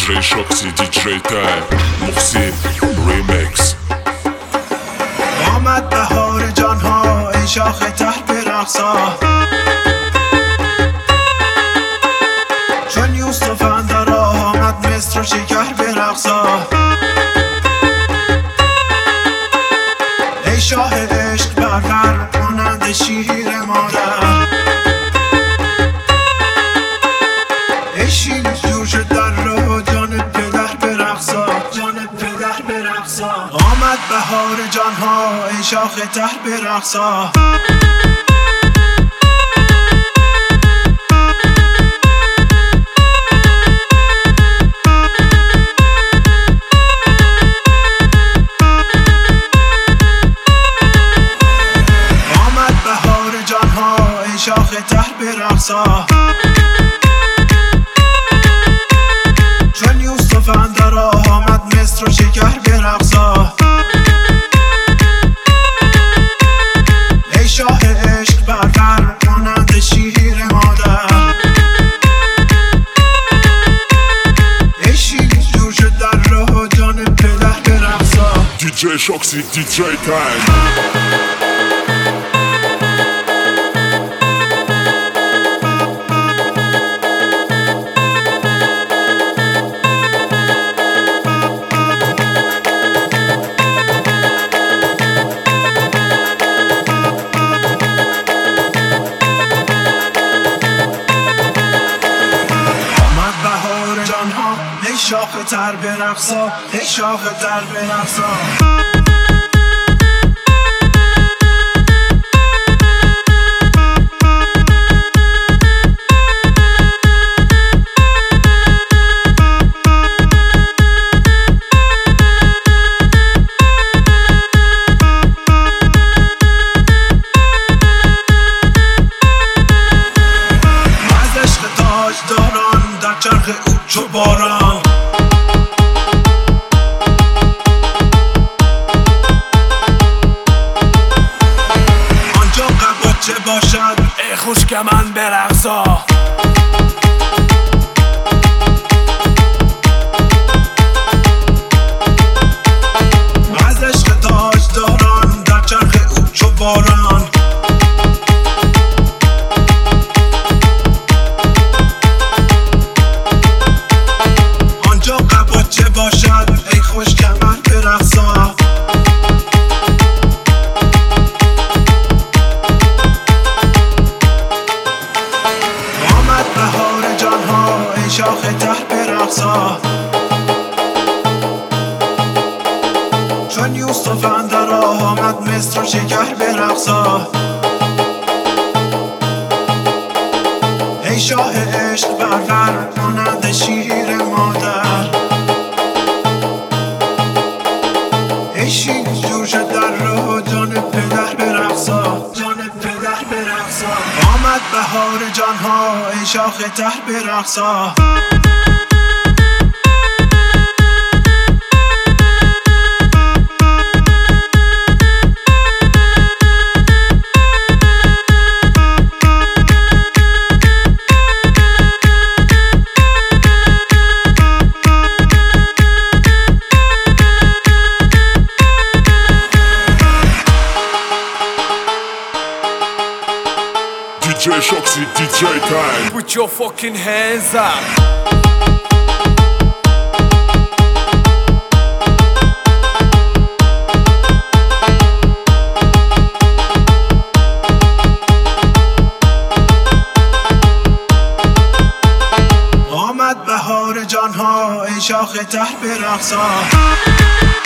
DJ شاکسی DJ تایم محسن ریمیکس. آمد بهار جانها ای شاخ تر به رقصا، چون یوسف اندر آمد مصر و شکر به رقصا. ای شاه عشق برور مانند شیر مادر، ای شیر جور شد در راه جان پدر به رقصا، جان پدر به رقصا. آمد بهار جانها ای شاخ تر به رقصا، شاخ تر به رقصا، چون یوسف اندر آمد مصر و شکر به رقصا. ای شاه عشق برور مانند شیر مادر، ای شیر جور شد در راه جان پدر به رقصا. DJ شاکسی DJ تایم. ای شاخ تر به رقصا، ای شاخ تر به رقصا. از عشق تاج داران در چرخ او چو باران، آنجا قباچه باشد ای خشک من به رقصا. از عشق تاج داران در چرخ او چو باران، آنجا قباچه باشد ای خوش کمر به رقصا. آمد بهار جانها ای شاخ تر به رقصا، چون یوسف اندر آمد مصر و شکر به رقصا. ای شاه عشق برور مانند شیر مادر، ای شیر جور شد در راه جان پدر به رقصا، جان پدر به رقصا. آمد بهار جانها ای شاخ تر به رقصا، DJ شاکسی DJ تایم. Put your fucking hands up. آمد بهار جانها ای شاخ تر به رقصا.